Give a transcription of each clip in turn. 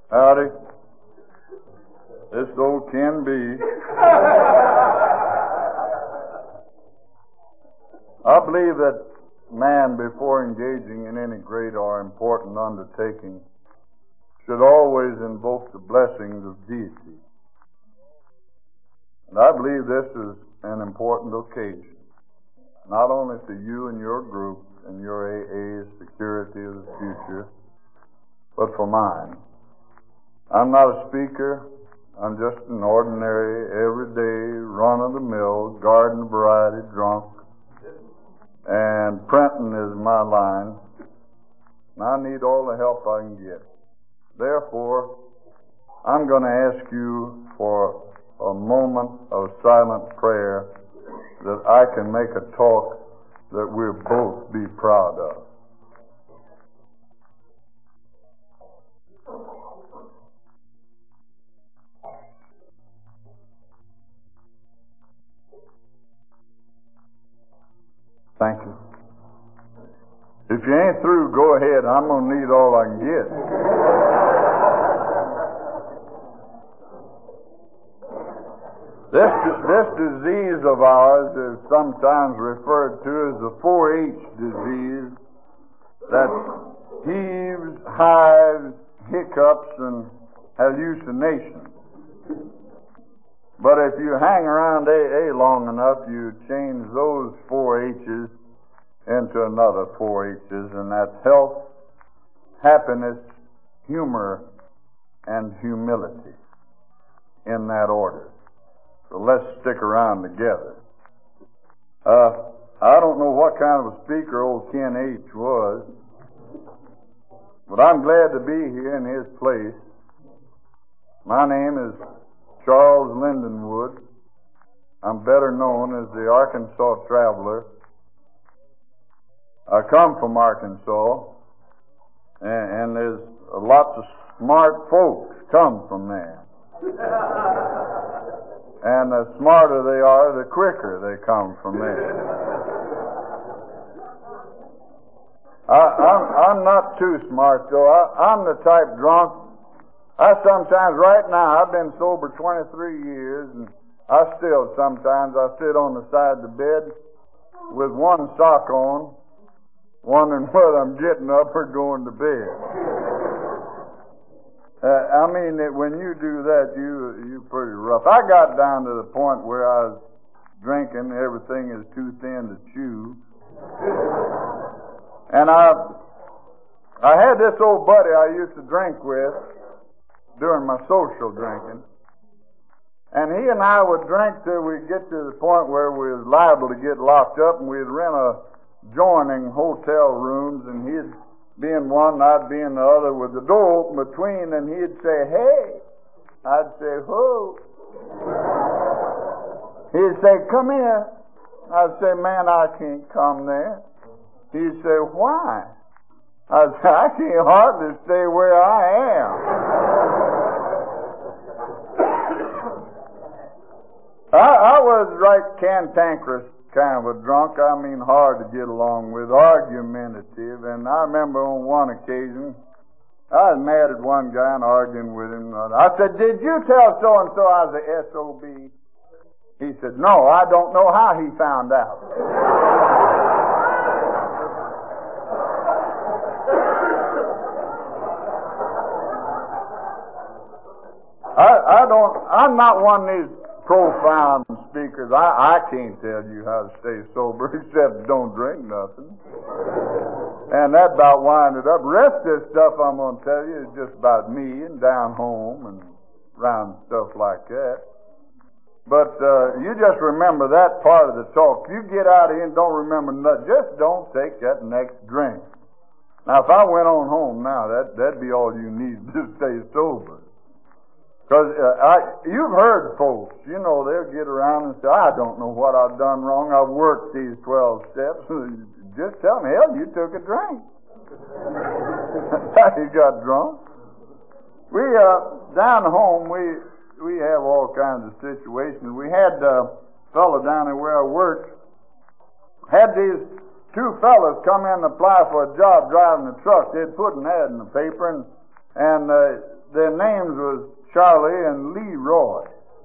Howdy. This old Ken B. I believe that man, before engaging in any great or important undertaking, should always invoke the blessings of deity. And I believe this is an important occasion, not only for you and your group and your AA's security of the future, but for mine. I'm not a speaker. I'm just an ordinary, everyday, run-of-the-mill, garden variety drunk. And printing is my line. And I need all the help I can get. Therefore, I'm going to ask you for a moment of silent prayer that I can make a talk that we'll both be proud of. Thank you. If you ain't through, go ahead. I'm going to need all I can get. This disease of ours is sometimes referred to as the 4-H disease. That's heaves, hives, hiccups, and hallucinations. But if you hang around AA long enough, you change those 4 H's into another 4 H's, and that's health, happiness, humor, and humility, in that order. So let's stick around together. I don't know what kind of a speaker old Ken H. was, but I'm glad to be here in his place. My name is Charles Lindenwood. I'm better known as the Arkansas Traveler. I come from Arkansas, and there's lots of smart folks come from there. And the smarter they are, the quicker they come from there. I'm not too smart, though. I'm the type drunk. I sometimes, right now, I've been sober 23 years, and I sometimes sit on the side of the bed with one sock on, wondering whether I'm getting up or going to bed. When you do that, you're pretty rough. I got down to the point where I was drinking, everything is too thin to chew. And I had this old buddy I used to drink with during my social drinking. And he and I would drink till we'd get to the point where we was liable to get locked up, and we'd rent adjoining hotel rooms, and he'd be in one, I'd be in the other, with the door open between, and he'd say, "Hey." I'd say, "Who?" He'd say, "Come here." I'd say, "Man, I can't come there." He'd say, "Why?" I'd say, "I can't hardly stay where I am." I was right cantankerous kind of a drunk. Hard to get along with, argumentative. And I remember on one occasion, I was mad at one guy and arguing with him. I said, "Did you tell so-and-so I was a SOB?" He said, "No, I don't know how he found out." I'm not one of these profound speakers. I can't tell you how to stay sober except don't drink nothing. And that about wind it up. The rest of this stuff I'm going to tell you is just about me and down home and around stuff like that. But you just remember that part of the talk. You get out of here and don't remember nothing. Just don't take that next drink. Now, if I went on home now, that'd be all you need to stay sober. Because you've heard folks, they'll get around and say, "I don't know what I've done wrong. I've worked these 12 steps." Just tell me, "Hell, you took a drink." You got drunk. We, down home, we have all kinds of situations. We had a fellow down there where I worked, had these two fellas come in and apply for a job driving a truck. They'd put an ad in the paper, and their names was Charlie and Leroy.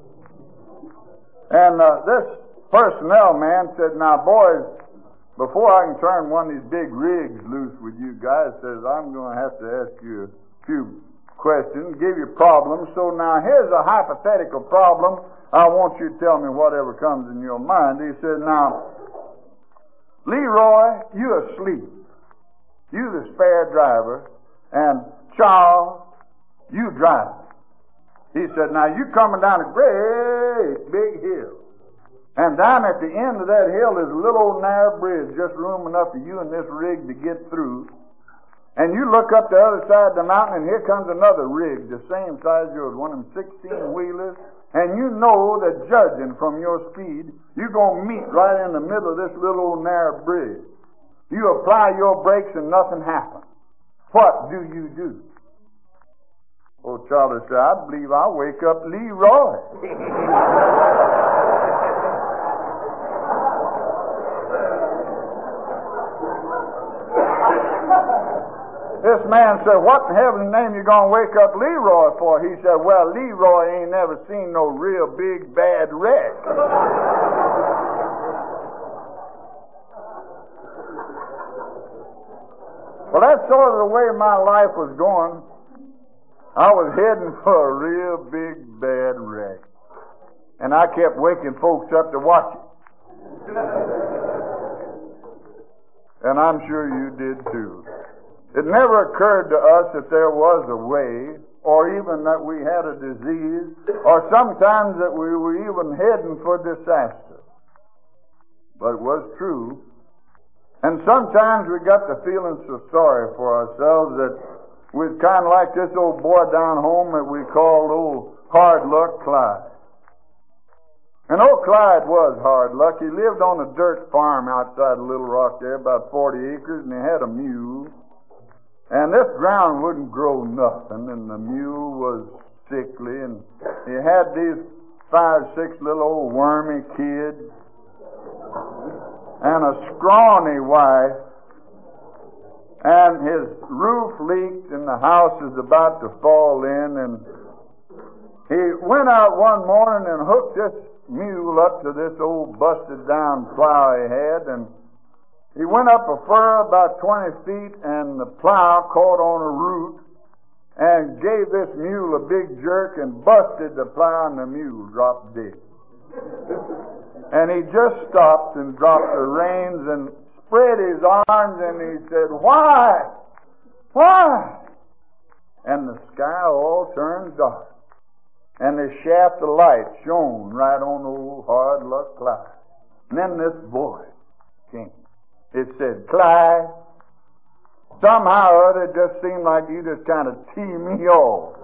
And this personnel man said, "Now, boys, before I can turn one of these big rigs loose with you guys," says, "I'm going to have to ask you a few questions, give you problems. So now here's a hypothetical problem. I want you to tell me whatever comes in your mind." He said, "Now, Leroy, you asleep. You the spare driver. And Charles, you drive." He said, "Now you coming down a great big hill. And down at the end of that hill is a little old narrow bridge, just room enough for you and this rig to get through. And you look up the other side of the mountain, and here comes another rig, the same size as yours, one of them 16-wheelers. And you know that judging from your speed, you're going to meet right in the middle of this little old narrow bridge. You apply your brakes and nothing happens. What do you do?" Old Charlie said, "I believe I'll wake up Leroy." This man said, "What in heaven's name you going to wake up Leroy for?" He said, "Well, Leroy ain't never seen no real big bad wreck." Well, that's sort of the way my life was going. I was heading for a real big bad wreck. And I kept waking folks up to watch it. And I'm sure you did too. It never occurred to us that there was a way, or even that we had a disease, or sometimes that we were even heading for disaster. But it was true. And sometimes we got to feeling so sorry for ourselves that we'd kind of like this old boy down home that we called old Hard Luck Clyde. And old Clyde was hard luck. He lived on a dirt farm outside of Little Rock there, about 40 acres, and he had a mule. And this ground wouldn't grow nothing, and the mule was sickly, and he had these 5, 6 little old wormy kids, and a scrawny wife, and his roof leaked, and the house is about to fall in, and he went out one morning and hooked this mule up to this old busted down plow he had, and he went up a furrow about 20 feet, and the plow caught on a root and gave this mule a big jerk and busted the plow, and the mule dropped dead. And he just stopped and dropped the reins and spread his arms, and he said, "Why? Why?" And the sky all turned dark, and the shaft of light shone right on old Hard Luck Clyde. And then this voice came. It said, "Clyde, somehow or other it just seemed like you just kind of tee me off."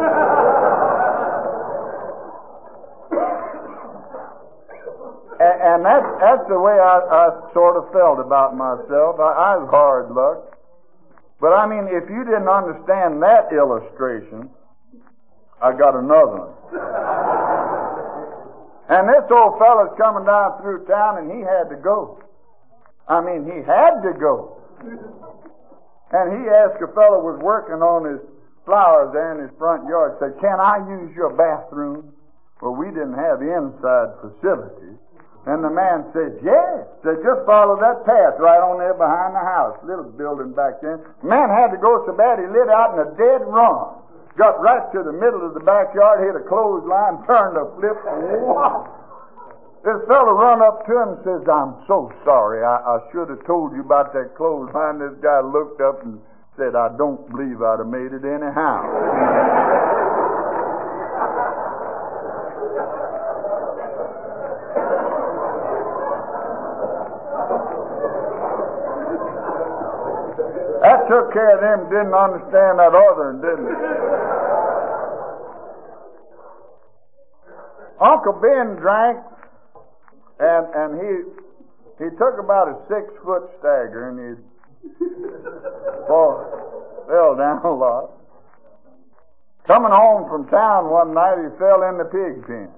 And that's the way I sort of felt about myself. I was hard luck. But I mean, if you didn't understand that illustration, I got another one. And this old fella's coming down through town, and he had to go. I mean, he had to go. And he asked a fellow who was working on his flowers there in his front yard, said, "Can I use your bathroom?" Well, we didn't have inside facilities. And the man said, "Yes." Said, "Just follow that path right on there behind the house." Little building back there. The man had to go so bad he lit out in a dead run. Got right to the middle of the backyard, hit a clothesline, turned a flip, and whop! This fellow run up to him and says, "I'm so sorry. I should have told you about that clothesline." This guy looked up and said, "I don't believe I'd have made it anyhow." That took care of them. Didn't understand that other, didn't it? Uncle Ben drank, and he took about a 6-foot stagger, and he fell down a lot. Coming home from town one night, he fell in the pig pen.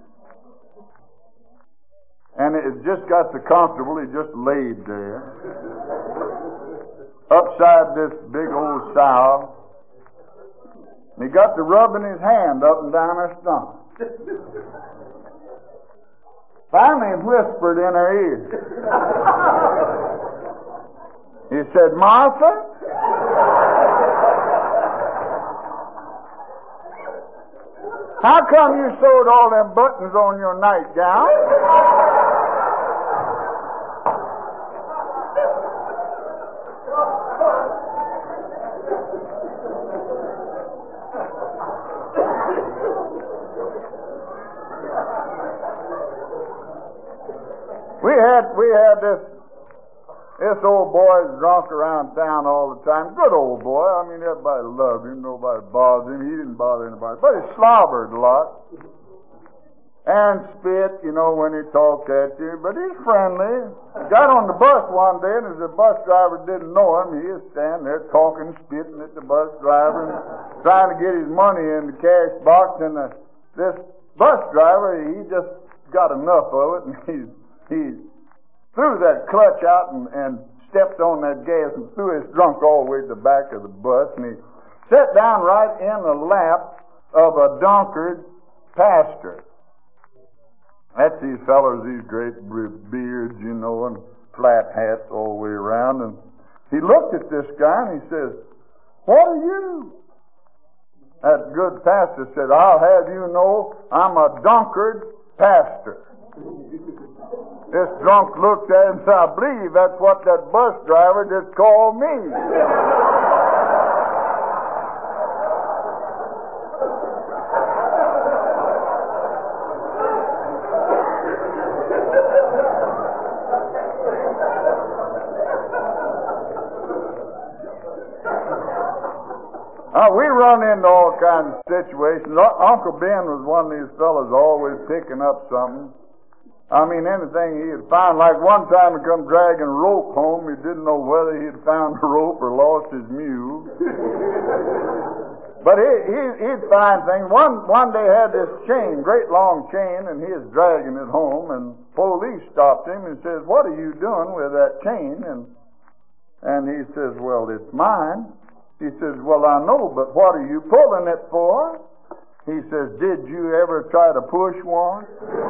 And it just got so comfortable, he just laid there. Upside this big old sow. And he got to rubbing his hand up and down her stomach. Finally he whispered in her ear. He said, Martha, how come you sewed all them buttons on your nightgown? We had this old boy was drunk around town all the time. Good old boy. I mean, everybody loved him. Nobody bothered him. He didn't bother anybody. But he slobbered a lot. And spit, when he talked at you. But he's friendly. Got on the bus one day, and as the bus driver didn't know him, he was standing there talking, spitting at the bus driver, and trying to get his money in the cash box. And this bus driver, he just got enough of it, and he threw that clutch out and stepped on that gas and threw his trunk all the way to the back of the bus, and he sat down right in the lap of a drunkard pastor. That's these fellows, these great beards, and flat hats all the way around. And he looked at this guy and he says, "What are you?" That good pastor said, "I'll have you know I'm a drunkard pastor." This drunk looked at him and said, "I believe that's what that bus driver just called me." We run into all kinds of situations. Uncle Ben was one of these fellows always picking up something. I mean, anything he'd find. Like one time he come dragging a rope home. He didn't know whether he'd found the rope or lost his mule. But he'd find things. One day had this chain, great long chain, and he was dragging it home, and police stopped him and says, "What are you doing with that chain?" And he says, "Well, it's mine." He says, "Well, I know, but what are you pulling it for?" He says, "Did you ever try to push one?"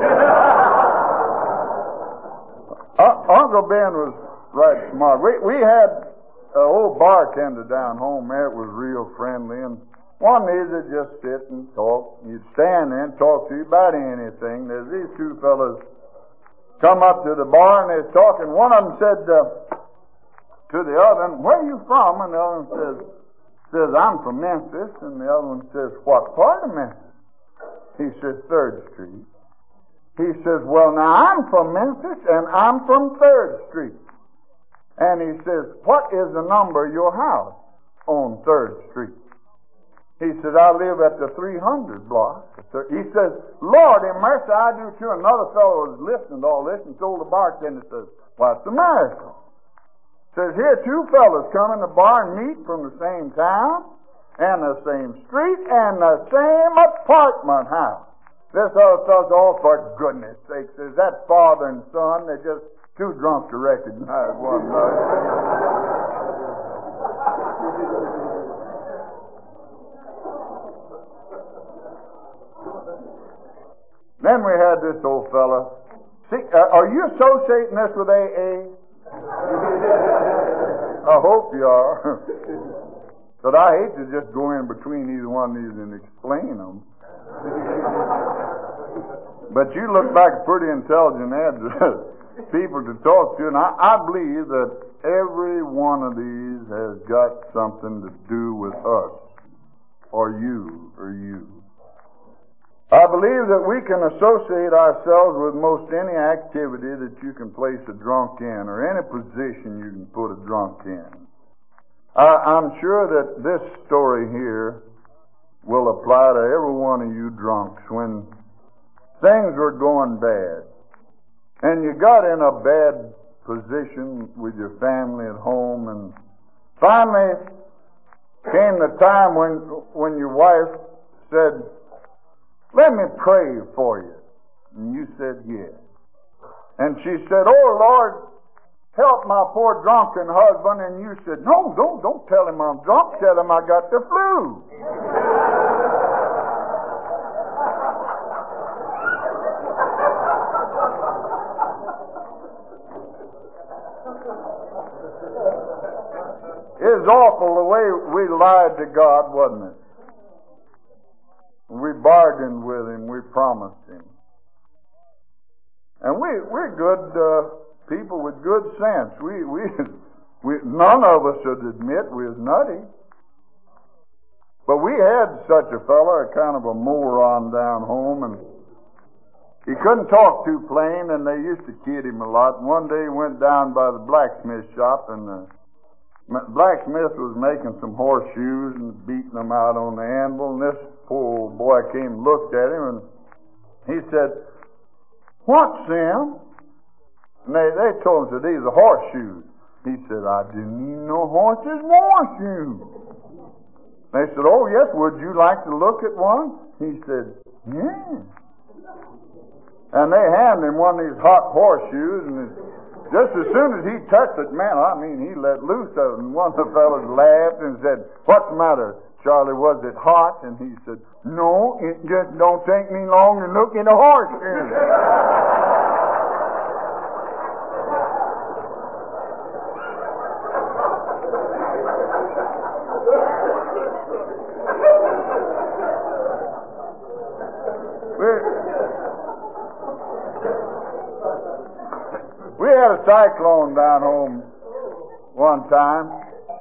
Uncle Ben was right smart. We had an old bartender down home there. It was real friendly, and one day they'd just sit and talk. You'd stand there and talk to you about anything. There's these two fellas come up to the bar and they're talking. One of them said to the other, "Where are you from?" And the other one says, "I'm from Memphis." And the other one says, "What part of Memphis?" He says, 3rd Street. He says, "Well, now I'm from Memphis and I'm from 3rd Street." And he says, "What is the number of your house on 3rd Street?" He says, "I live at the 300 block." He says, "Lord in mercy, I do too." Another fellow was listening to all this and told the bartender, says, "What's the miracle?" Says, "Here two fellas come in the bar and meet from the same town and the same street and the same apartment house." This other fellow's, "Oh, for goodness sake," says, "that's father and son. They're just too drunk to recognize one another." Then we had this old fella. See, are you associating this with AA? I hope you are. But I hate to just go in between either one of these and explain them. But you look like pretty intelligent people to talk to, and I believe that every one of these has got something to do with us, or you. I believe that we can associate ourselves with most any activity that you can place a drunk in, or any position you can put a drunk in. I'm sure that this story here will apply to every one of you drunks. When things were going bad, and you got in a bad position with your family at home, and finally came the time when your wife said, "Let me pray for you." And you said, "Yes." And she said, "Oh, Lord, help my poor drunken husband." And you said, "No, don't tell him I'm drunk. Tell him I got the flu." awful the way we lied to God, wasn't it? We bargained with Him, we promised Him. And we're good people with good sense. We none of us would admit we was nutty. But we had such a fellow, a kind of a moron down home, and he couldn't talk too plain, and they used to kid him a lot. And one day he went down by the blacksmith shop, and the blacksmith was making some horseshoes and beating them out on the anvil, and this poor old boy came and looked at him, and he said, "What, Sam?" And they told him that these are horseshoes. He said, "I didn't even know horses wore shoes." They said, "Oh, yes, would you like to look at one?" He said, "Yeah." And they handed him one of these hot horseshoes, and just as soon as he touched it, man, I mean, he let loose of it. And one of the fellows laughed and said, "What's the matter, Charlie? Was it hot?" And he said, "No, it just don't take me long to look at a horseshoe." We had a cyclone down home one time.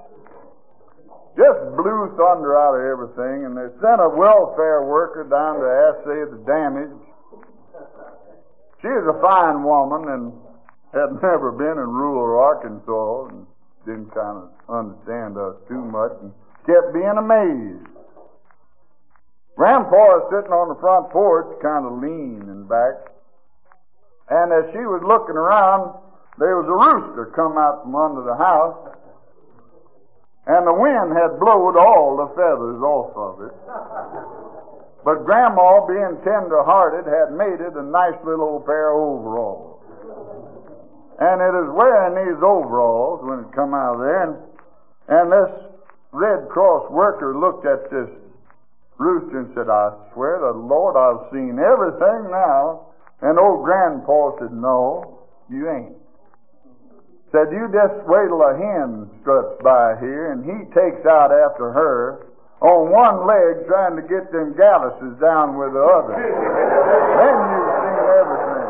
Just blew thunder out of everything, and they sent a welfare worker down to assay the damage. She was a fine woman and had never been in rural Arkansas and didn't kind of understand us too much and kept being amazed. Grandpa was sitting on the front porch, kind of leaning back. And as she was looking around, there was a rooster come out from under the house, and the wind had blowed all the feathers off of it. But Grandma, being tender-hearted, had made it a nice little old pair of overalls. And it is wearing these overalls when it come out of there, and this Red Cross worker looked at this rooster and said, "I swear to the Lord, I've seen everything now." And old Grandpa said, "No, you ain't." Said, "You just wait till a hen struts by here, and he takes out after her on one leg trying to get them galluses down with the other. Then you've seen everything."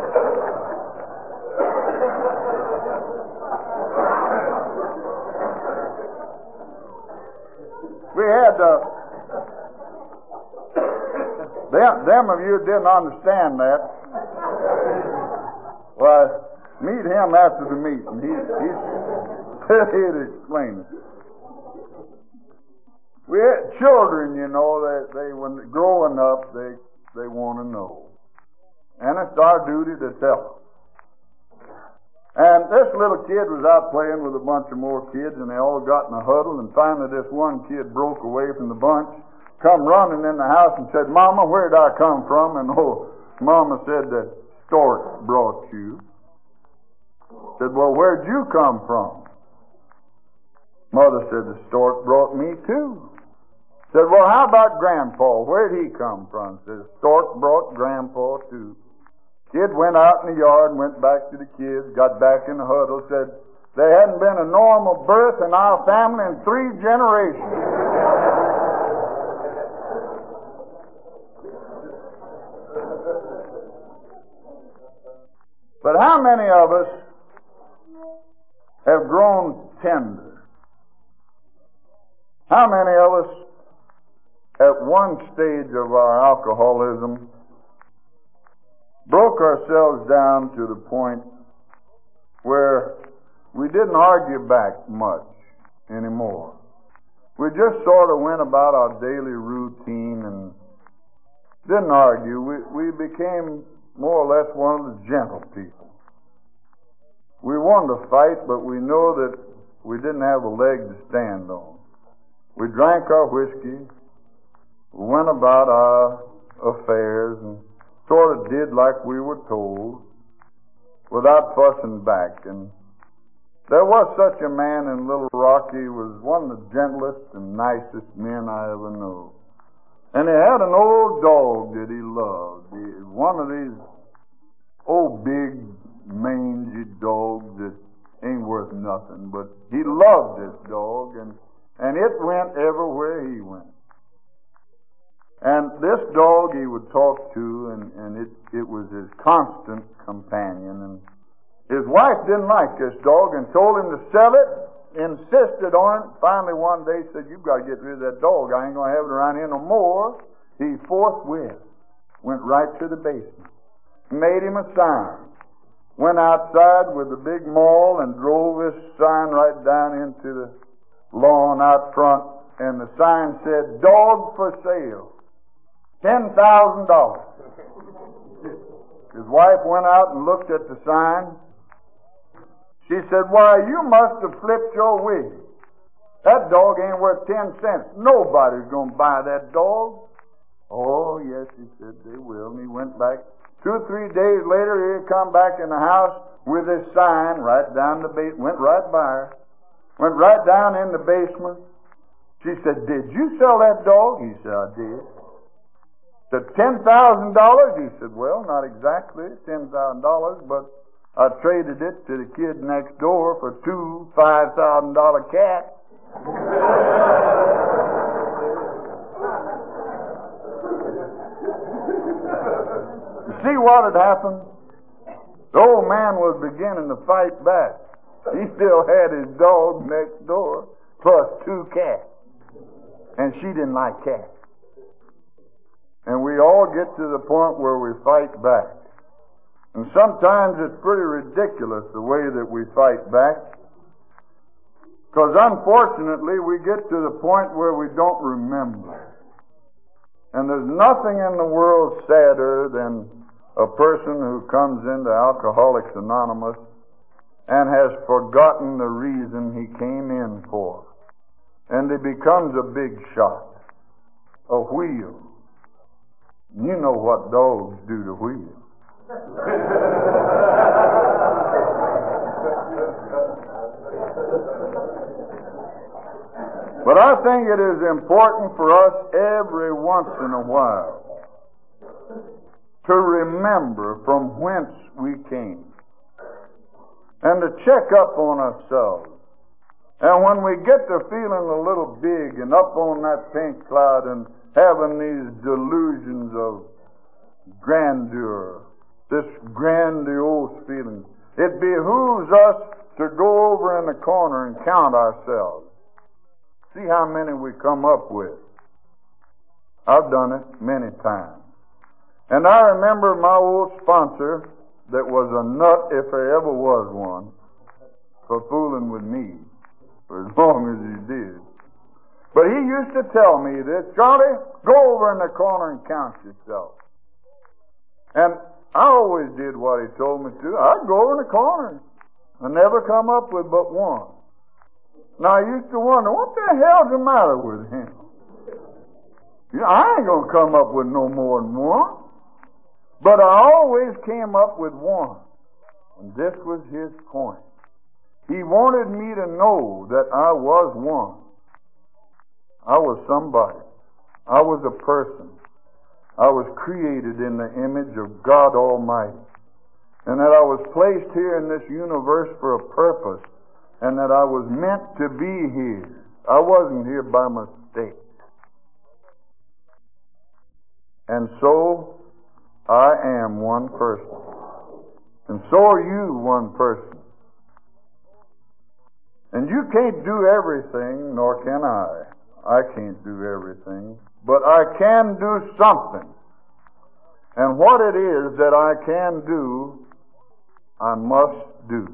We had them of you didn't understand that. Well, meet him after the meeting. He'd explain it. We had children, you know, they when they're growing up, they want to know. And it's our duty to tell them. And this little kid was out playing with a bunch of more kids, and they all got in a huddle, and finally this one kid broke away from the bunch, come running in the house and said, "Mama, where'd I come from?" And Mama said, "The stork brought you." Said, "Well, where'd you come from?" Mother said, "The stork brought me too." Said, "Well, how about Grandpa? Where'd he come from?" Said, "The stork brought Grandpa too." Kid went out in the yard and went back to the kids, got back in the huddle, said, "There hadn't been a normal birth in our family in 3 generations. But how many of us have grown tender? How many of us at one stage of our alcoholism broke ourselves down to the point where we didn't argue back much anymore? We just sort of went about our daily routine and didn't argue. We became more or less one of the gentle people. We wanted to fight, but we know that we didn't have a leg to stand on. We drank our whiskey, went about our affairs, and sort of did like we were told, without fussing back. And there was such a man in Little Rock. He was one of the gentlest and nicest men I ever knew. And he had an old dog that he loved. One of these old big mangy dogs that ain't worth nothing, but he loved this dog, and And it went everywhere he went. And this dog he would talk to, and it was his constant companion. And his wife didn't like this dog and told him to sell it, insisted on it. Finally one day said, "You've got to get rid of that dog. I ain't going to have it around here no more." He forthwith went right to the basement, made him a sign, went outside with the big maul and drove this sign right down into the lawn out front. And the sign said, "Dog for sale, $10,000. His wife went out and looked at the sign. She said, "Why, you must have flipped your wig. That dog ain't worth 10 cents. Nobody's going to buy that dog." "Oh, yes," he said, "they will." And he went back. 2 or 3 days later, he'd come back in the house with his sign right down the basement. Went right by her. Went right down in the basement. She said, "Did you sell that dog?" He said, "I did." Said, $10,000? He said, "Well, not exactly $10,000, but I traded it to the kid next door for 2 $5,000 cats." You see what had happened? The old man was beginning to fight back. He still had his dog next door, plus 2 cats. And she didn't like cats. And we all get to the point where we fight back. And sometimes it's pretty ridiculous the way that we fight back. Because unfortunately we get to the point where we don't remember. And there's nothing in the world sadder than a person who comes into Alcoholics Anonymous and has forgotten the reason he came in for. And he becomes a big shot, a wheel. You know what dogs do to wheels. But I think it is important for us every once in a while to remember from whence we came and to check up on ourselves. And when we get to feeling a little big and up on that pink cloud and having these delusions of grandeur, this grandiose feeling, it behooves us to go over in the corner and count ourselves. See how many we come up with. I've done it many times. And I remember my old sponsor that was a nut, if there ever was one, for fooling with me for as long as he did. But he used to tell me this, "Charlie, go over in the corner and count yourself." And I always did what he told me to. I'd go in the corner and never come up with but one. Now I used to wonder, what the hell's the matter with him? I ain't going to come up with no more than one. But I always came up with one. And this was his point. He wanted me to know that I was one. I was somebody. I was a person. I was created in the image of God Almighty. And that I was placed here in this universe for a purpose. And that I was meant to be here. I wasn't here by mistake. And so, I am one person. And so are you one person. And you can't do everything, nor can I. I can't do everything. But I can do something. And what it is that I can do, I must do.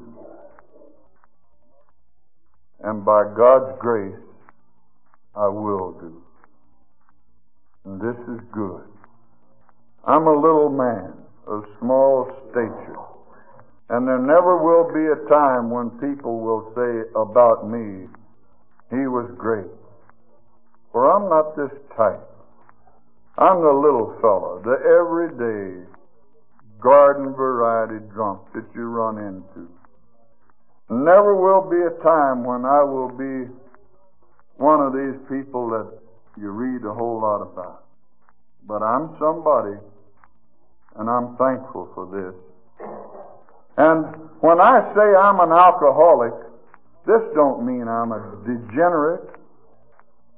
And by God's grace, I will do. And this is good. I'm a little man of small stature. And there never will be a time when people will say about me, "He was great." For I'm not this type. I'm the little fellow, the everyday garden variety drunk that you run into. Never will be a time when I will be one of these people that you read a whole lot about. But I'm somebody, and I'm thankful for this. And when I say I'm an alcoholic, this don't mean I'm a degenerate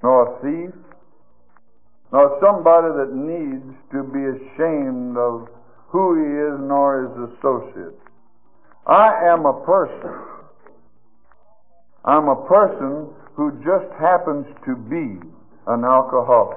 nor a thief, nor somebody that needs to be ashamed of who he is nor his associates. I am a person. I'm a person who just happens to be an alcoholic.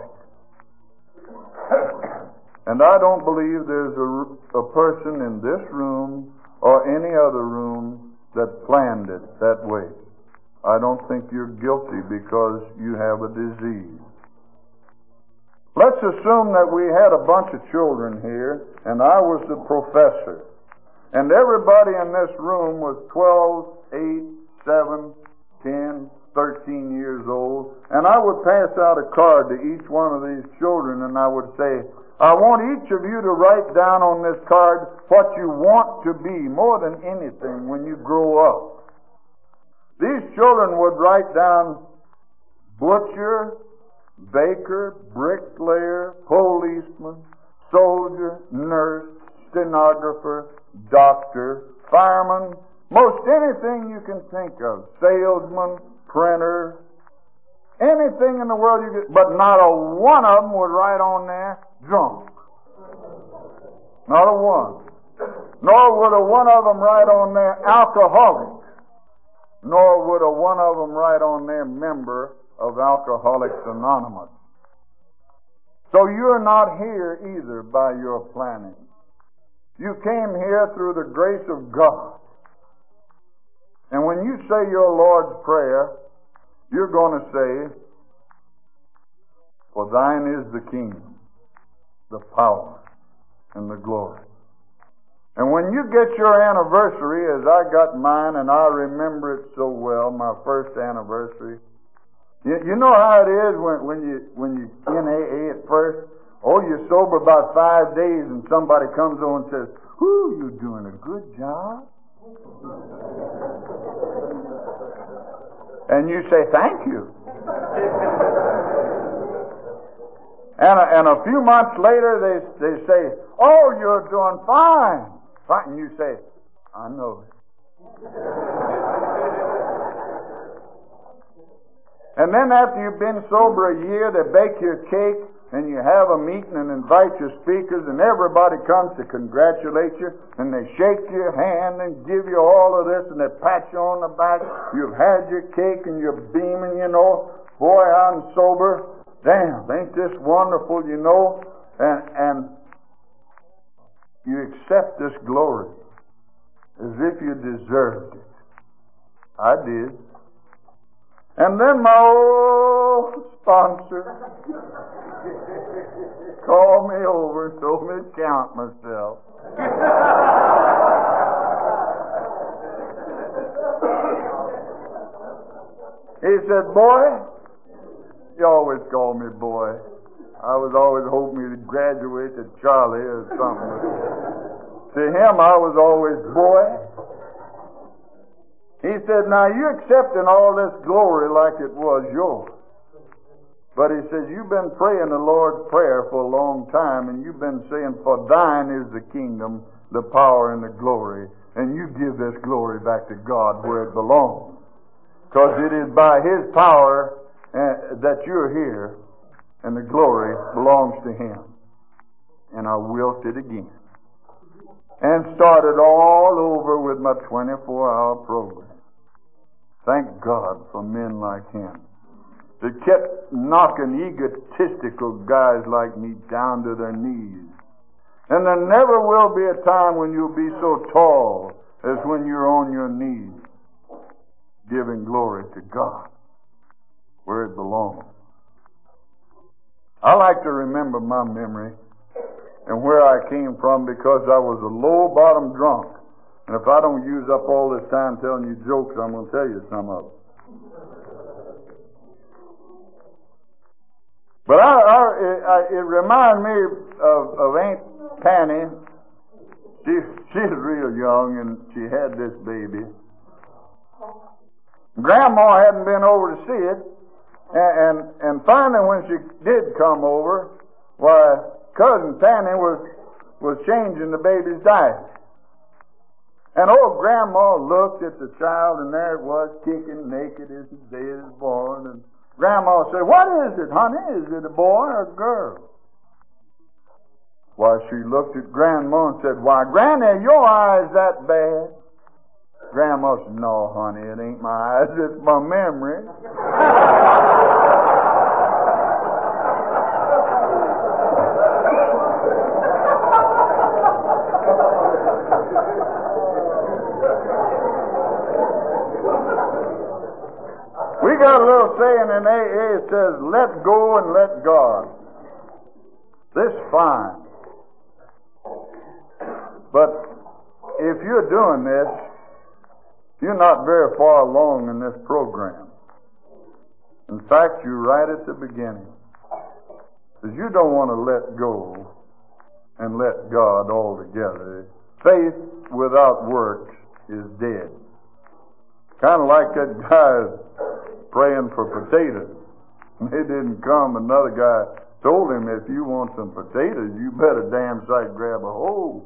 And I don't believe there's a person in this room or any other room that planned it that way. I don't think you're guilty because you have a disease. Let's assume that we had a bunch of children here, and I was the professor. And everybody in this room was 12, 8, 7, 10, 13 years old. And I would pass out a card to each one of these children, and I would say, I want each of you to write down on this card what you want to be more than anything when you grow up. These children would write down butcher, baker, bricklayer, policeman, soldier, nurse, stenographer, doctor, fireman, most anything you can think of, salesman, printer, anything in the world you get, but not a one of them would write on there, drunk. Not a one. Nor would a one of them write on there, alcoholic. Nor would a one of them write on there, member of Alcoholics Anonymous. So you're not here either by your planning. You came here through the grace of God. And when you say your Lord's Prayer, you're going to say, for thine is the kingdom, the power, and the glory. And when you get your anniversary, as I got mine, and I remember it so well, my first anniversary, you know how it is when you in AA at first? Oh, you're sober about 5 days, and somebody comes over and says, "Whoo, you're doing a good job." And you say, "Thank you." And a few months later, they say, "Oh, you're doing fine." Fine. And you say, "I know it." And then after you've been sober a year, they bake you a cake, and you have a meeting and invite your speakers, and everybody comes to congratulate you, and they shake your hand and give you all of this, and they pat you on the back. You've had your cake, and you're beaming, you know. Boy, I'm sober. Damn, ain't this wonderful, you know? And you accept this glory as if you deserved it. I did. And then my old sponsor called me over and told me to count myself. He said, "Boy," he always called me boy. I was always hoping he'd graduate to Charlie or something. To him, I was always boy. He said, "Now you accepting all this glory like it was yours. But," he says, "you've been praying the Lord's Prayer for a long time, and you've been saying, for thine is the kingdom, the power, and the glory. And you give this glory back to God where it belongs. Because it is by His power that you're here, and the glory belongs to Him." And I wilted again. And started all over with my 24-hour program. Thank God for men like him. That kept knocking egotistical guys like me down to their knees. And there never will be a time when you'll be so tall as when you're on your knees, giving glory to God where it belongs. I like to remember my memory and where I came from, because I was a low-bottom drunk. And if I don't use up all this time telling you jokes, I'm going to tell you some of them. But it reminds me of Aunt Fanny. She's real young, and she had this baby. Grandma hadn't been over to see it, and finally when she did come over, why, Cousin Fanny was changing the baby's diet. And old Grandma looked at the child, and there it was, kicking naked as the day it was born, Grandma said, "What is it, honey? Is it a boy or a girl?" Why, she looked at Grandma and said, "Why, Granny, your eyes that bad?" Grandma said, "No, honey, it ain't my eyes, it's my memory." We got a little saying in AA, it says, "Let go and let God." This is fine. But if you're doing this, you're not very far along in this program. In fact, you're right at the beginning. Because you don't want to let go and let God altogether. Faith without works is dead. Kind of like that guy praying for potatoes. They didn't come. Another guy told him, "If you want some potatoes, you better damn sight grab a hoe."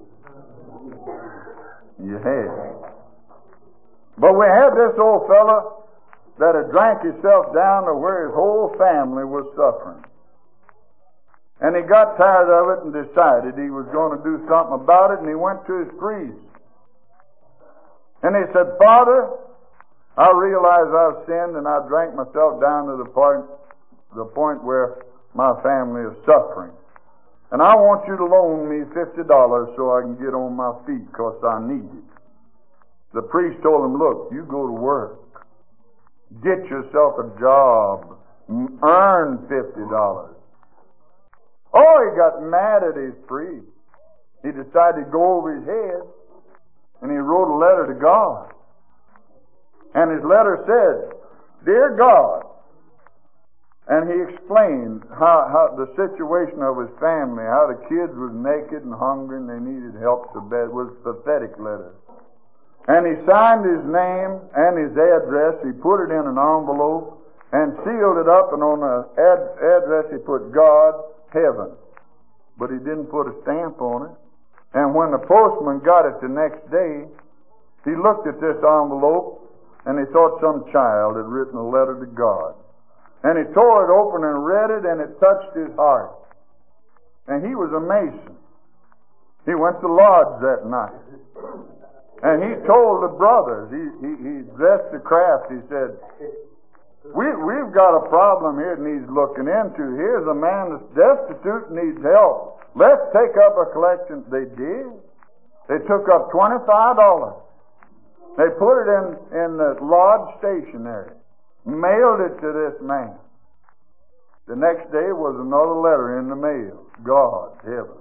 You had. But we had this old fella that had drank himself down to where his whole family was suffering. And he got tired of it and decided he was going to do something about it, and he went to his priest. And he said, "Father, I realize I've sinned and I drank myself down to the point where my family is suffering. And I want you to loan me $50 so I can get on my feet because I need it." The priest told him, "Look, you go to work. Get yourself a job. Earn $50. Oh, he got mad at his priest. He decided to go over his head, and he wrote a letter to God. And his letter said, "Dear God," and he explained how the situation of his family, how the kids was naked and hungry and they needed help so bad. It was a pathetic letter. And he signed his name and his address. He put it in an envelope and sealed it up, and on the address he put God, Heaven. But he didn't put a stamp on it. And when the postman got it the next day, he looked at this envelope and he thought some child had written a letter to God. And he tore it open and read it, and it touched his heart. And he was a Mason. He went to lodge that night. And he told the brothers, he dressed the craft, he said, We've got a problem here that needs looking into. Here's a man that's destitute and needs help. Let's take up a collection." They did. They took up $25. They put it in the lodge stationery, mailed it to this man. The next day was another letter in the mail. God, Heaven.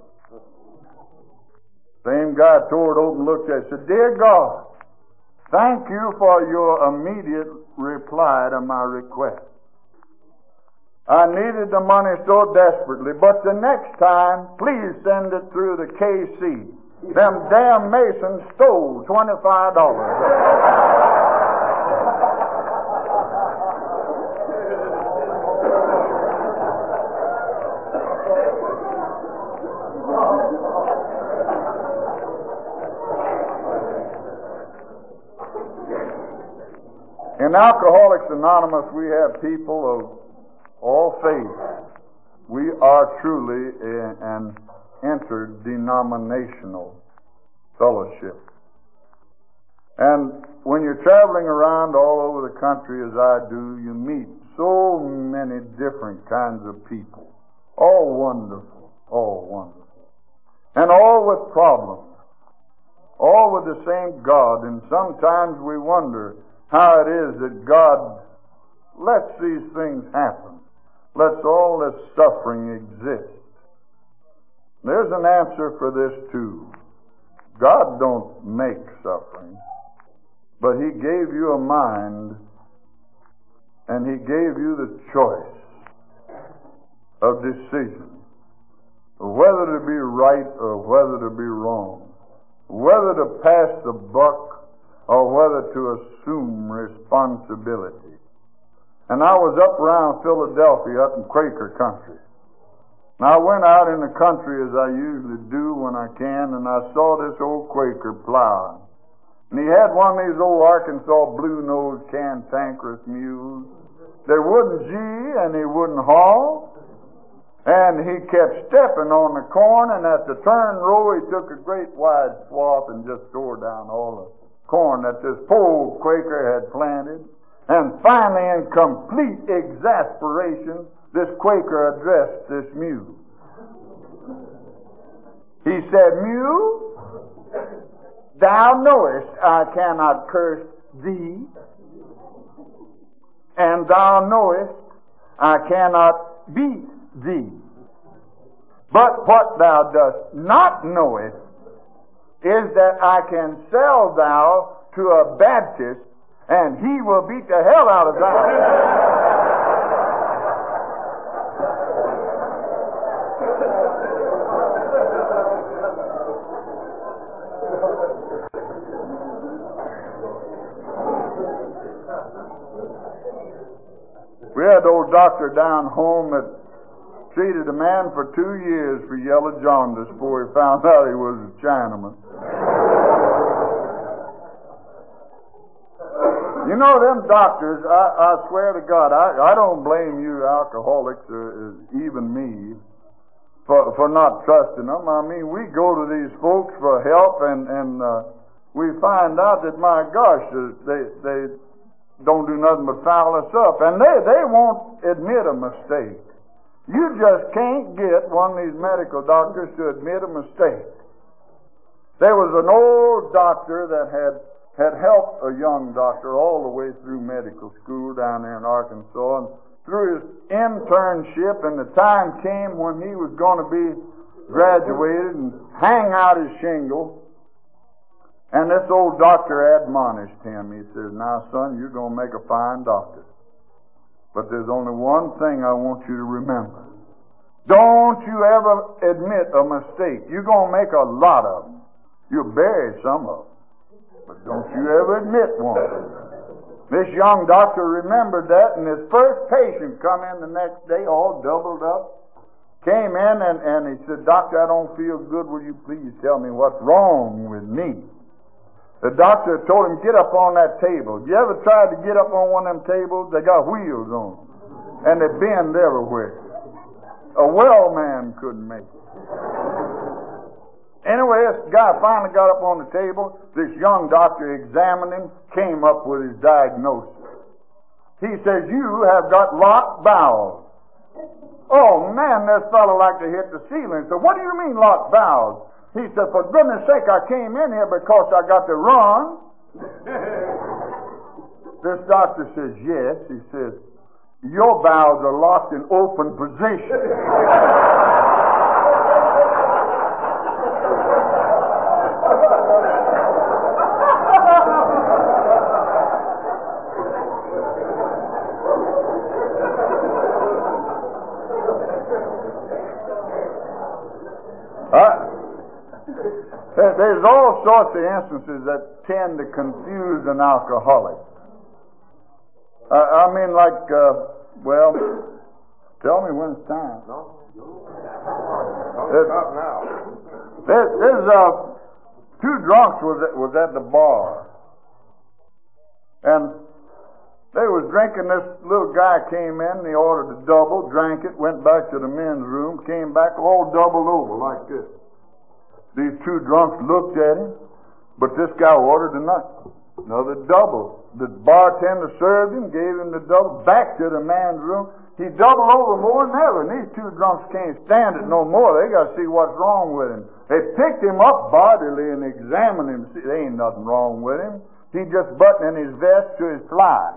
Same guy tore it open, looked at it, said, "Dear God, thank you for your immediate reply to my request. I needed the money so desperately, but the next time, please send it through the KC. Them damn Masons stole $25. In Alcoholics Anonymous, we have people of all faiths. We are truly an interdenominational fellowship. And when you're traveling around all over the country, as I do, you meet so many different kinds of people. All wonderful, and all with problems, all with the same God. And sometimes we wonder how it is that God lets these things happen, lets all this suffering exist. There's an answer for this too. God don't make suffering, but He gave you a mind, and He gave you the choice of decision, whether to be right or whether to be wrong, whether to pass the buck or whether to assume responsibility. And I was up around Philadelphia, up in Quaker country. And I went out in the country as I usually do when I can, and I saw this old Quaker plowing. And he had one of these old Arkansas blue-nosed cantankerous mules. there wouldn't gee and he wouldn't haul. And he kept stepping on the corn, and at the turn row he took a great wide swath and just tore down all the corn that this poor Quaker had planted. And finally, in complete exasperation, this Quaker addressed this mule. He said, "Mule, thou knowest I cannot curse thee, and thou knowest I cannot beat thee. But what thou dost not knowest is that I can sell thou to a Baptist, and he will beat the hell out of thou." We had the old doctor down home that treated a man for 2 years for yellow jaundice before he found out he was a Chinaman. You know, them doctors, I swear to God, I don't blame you alcoholics or even me for not trusting them. I mean, we go to these folks for help and we find out that, my gosh, they don't do nothing but foul us up. And they won't admit a mistake. You just can't get one of these medical doctors to admit a mistake. There was an old doctor that had helped a young doctor all the way through medical school down there in Arkansas, and through his internship, and the time came when he was going to be graduated and hang out his shingle. And this old doctor admonished him. He says, "Now, son, you're going to make a fine doctor. But there's only one thing I want you to remember. Don't you ever admit a mistake. You're going to make a lot of them. You'll bury some of them. But don't you ever admit one." This young doctor remembered that, and his first patient come in the next day all doubled up. Came in and he said, "Doctor, I don't feel good. Will you please tell me what's wrong with me?" The doctor told him, "Get up on that table." You ever tried to get up on one of them tables? They got wheels on them, and they bend everywhere. A well man couldn't make it. Anyway, this guy finally got up on the table. This young doctor examined him, came up with his diagnosis. He says, "You have got locked bowels." Oh man, this fellow like to hit the ceiling. So, "What do you mean locked bowels?" He said, "For goodness sake, I came in here because I got to run." This doctor says, "Yes." He says, "Your bowels are locked in open position." There's all sorts of instances that tend to confuse an alcoholic. I mean, like, well, tell me when it's time. There's two drunks was at the bar, and they was drinking. This little guy came in, he ordered a double, drank it, went back to the men's room, came back all doubled over like this. These two drunks looked at him, but this guy ordered another double. The bartender served him, gave him the double, back to the man's room. He doubled over more than ever, and these two drunks can't stand it no more. They got to see what's wrong with him. They picked him up bodily and examined him. See, there ain't nothing wrong with him. He just buttoning his vest to his fly.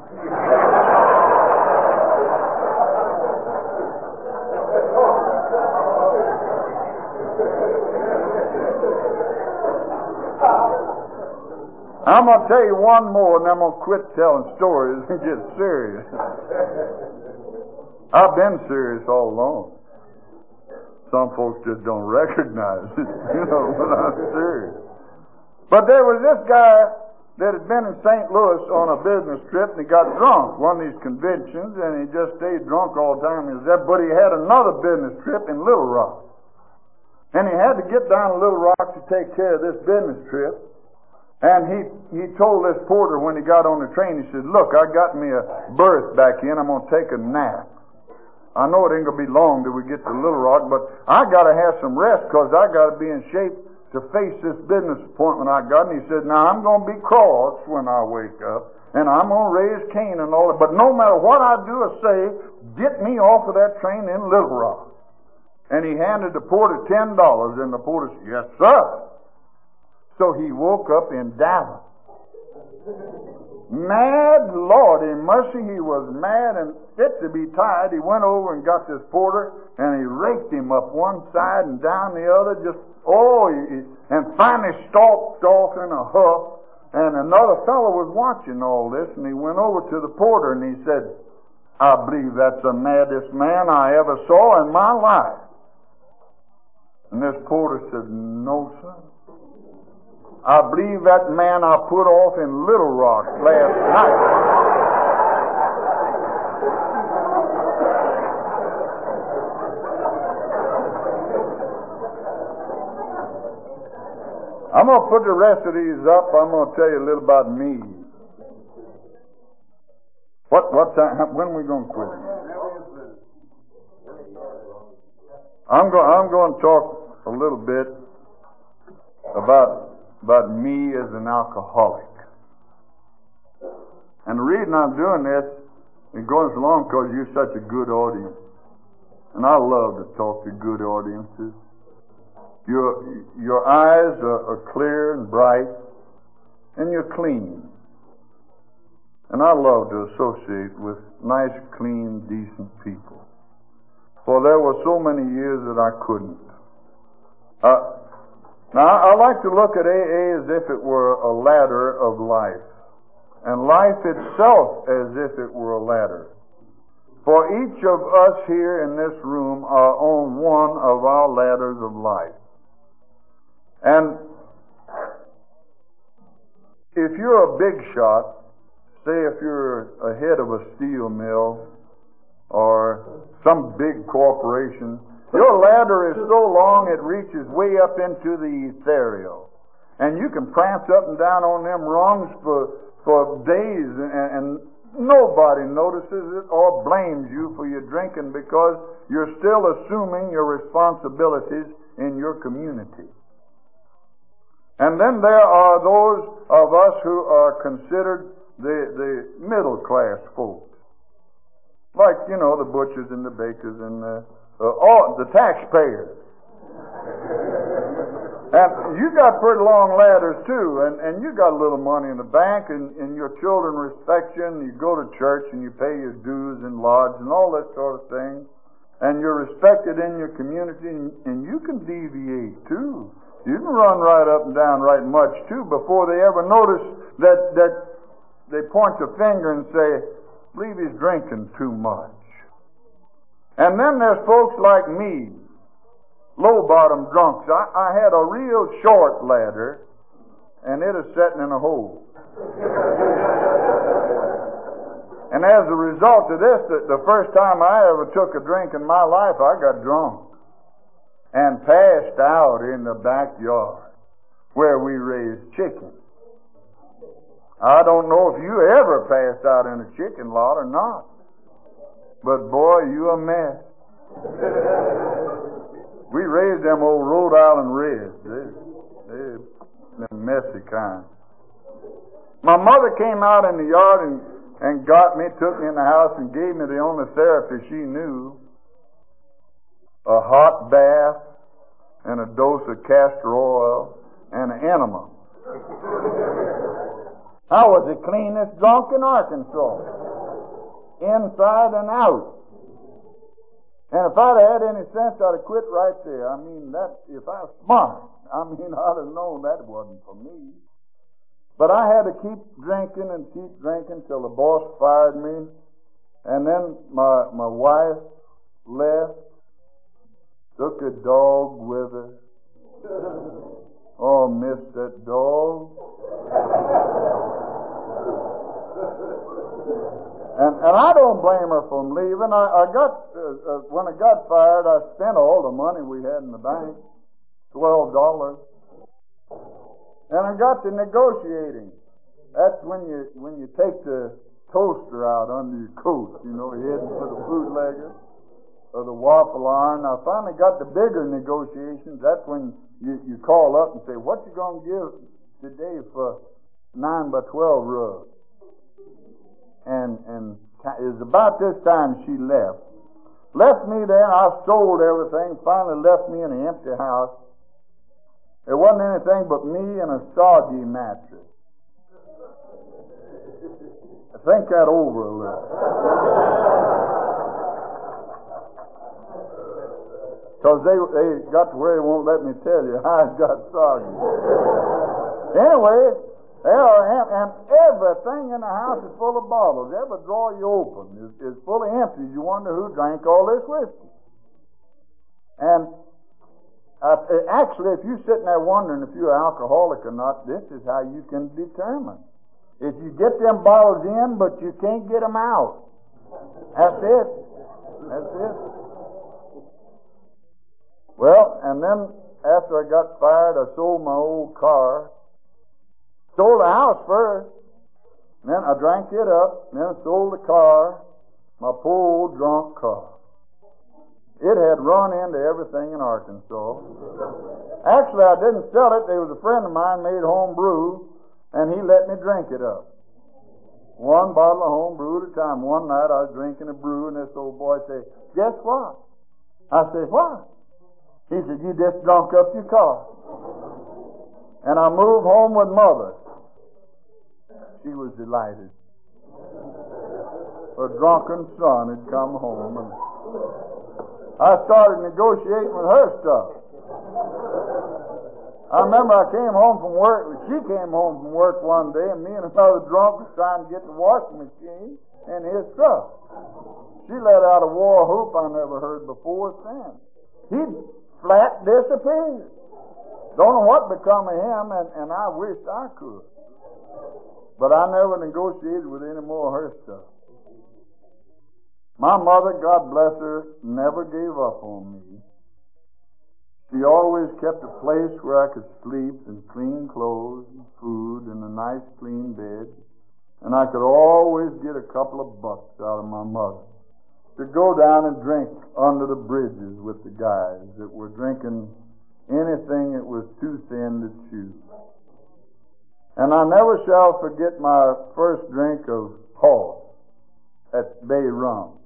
I'm going to tell you one more, and I'm going to quit telling stories and get serious. I've been serious all along. Some folks just don't recognize it, when I'm serious. But there was this guy that had been in St. Louis on a business trip, and he got drunk, one of these conventions, and he just stayed drunk all the time he was there. But he had another business trip in Little Rock. And he had to get down to Little Rock to take care of this business trip. And he told this porter when he got on the train, he said, look, I got me a berth back in. I'm going to take a nap. I know it ain't going to be long till we get to Little Rock, but I got to have some rest because I got to be in shape to face this business appointment I got. And he said, now I'm going to be cross when I wake up, and I'm going to raise Cain and all that. But no matter what I do or say, get me off of that train in Little Rock. And he handed the porter $10, and the porter said, yes, sir. So he woke up in Dallas. Mad, Lordy mercy, he was mad and fit to be tied. He went over and got this porter, and he raked him up one side and down the other, and finally stalked off in a huff. And another fellow was watching all this, and he went over to the porter and he said, I believe that's the maddest man I ever saw in my life. And this porter said, no, sir. I believe that man I put off in Little Rock last night. I'm going to put the rest of these up. I'm going to tell you a little about me. What time? When are we going to quit? I'm going to talk a little bit about me as an alcoholic. And the reason I'm doing this and going so long because you're such a good audience. And I love to talk to good audiences. Your eyes are clear and bright, and you're clean. And I love to associate with nice, clean, decent people. For there were so many years that I couldn't. Now, I like to look at AA as if it were a ladder of life, and life itself as if it were a ladder. For each of us here in this room are on one of our ladders of life. And if you're a big shot, say if you're a head of a steel mill or some big corporation, your ladder is so long it reaches way up into the ethereal. And you can prance up and down on them rungs for days, and nobody notices it or blames you for your drinking because you're still assuming your responsibilities in your community. And then there are those of us who are considered the middle class folks. Like, the butchers and the bakers and the taxpayers. And you got pretty long ladders too, and you got a little money in the bank, and your children respect you, and you go to church and you pay your dues and lodge and all that sort of thing, and you're respected in your community, and you can deviate too. You can run right up and down right much too before they ever notice that they point the finger and say, I believe he's drinking too much. And then there's folks like me, low-bottom drunks. I had a real short ladder, and it is sitting in a hole. And as a result of this, the first time I ever took a drink in my life, I got drunk and passed out in the backyard where we raised chickens. I don't know if you ever passed out in a chicken lot or not. But boy, you a mess. We raised them old Rhode Island Reds. They're messy kind. My mother came out in the yard and got me, took me in the house and gave me the only therapy she knew. A hot bath and a dose of castor oil and an enema. I was the cleanest drunk in Arkansas. Inside and out. And if I'd had any sense, I'd have quit right there. I mean, if I was smart, I'd have known that wasn't for me. But I had to keep drinking and keep drinking till the boss fired me. And then my wife left, took a dog with her. Oh, miss that dog. And I don't blame her for leaving. When I got fired, I spent all the money we had in the bank, $12. And I got to negotiating. That's when you take the toaster out under your coat, heading for the bootlegger or the waffle iron. I finally got the bigger negotiations. That's when you call up and say, what you going to give today for 9 by 12 rug? And it was about this time she left. Left me there, and I sold everything, finally left me in an empty house. There wasn't anything but me and a soggy mattress. Think that over a little. Because they got to where they won't let me tell you how it got soggy. Anyway, and everything in the house is full of bottles. Every drawer you open is full of empties. You wonder who drank all this whiskey. And actually, if you're sitting there wondering if you're alcoholic or not, this is how you can determine. If you get them bottles in, but you can't get them out. That's it. That's it. Well, and then after I got fired, I sold my old car. Sold the house first. And then I drank it up. And then I sold the car. My poor old drunk car. It had run into everything in Arkansas. Actually, I didn't sell it. There was a friend of mine made home brew. And he let me drink it up. One bottle of home brew at a time. One night I was drinking a brew, and this old boy said, guess what? I said, what? He said, you just drunk up your car. And I moved home with Mother. She was delighted. Her drunken son had come home, and I started negotiating with her stuff. I remember I came home from work. She came home from work one day, and me and another drunk was trying to get the washing machine in his truck. She let out a war whoop I never heard before since. He flat disappeared. Don't know what become of him, and I wished I could. But I never negotiated with any more of her stuff. My mother, God bless her, never gave up on me. She always kept a place where I could sleep and clean clothes and food and a nice clean bed. And I could always get a couple of bucks out of my mother to go down and drink under the bridges with the guys that were drinking anything that was too thin to chew. And I never shall forget my first drink of Hall at Bay Rum.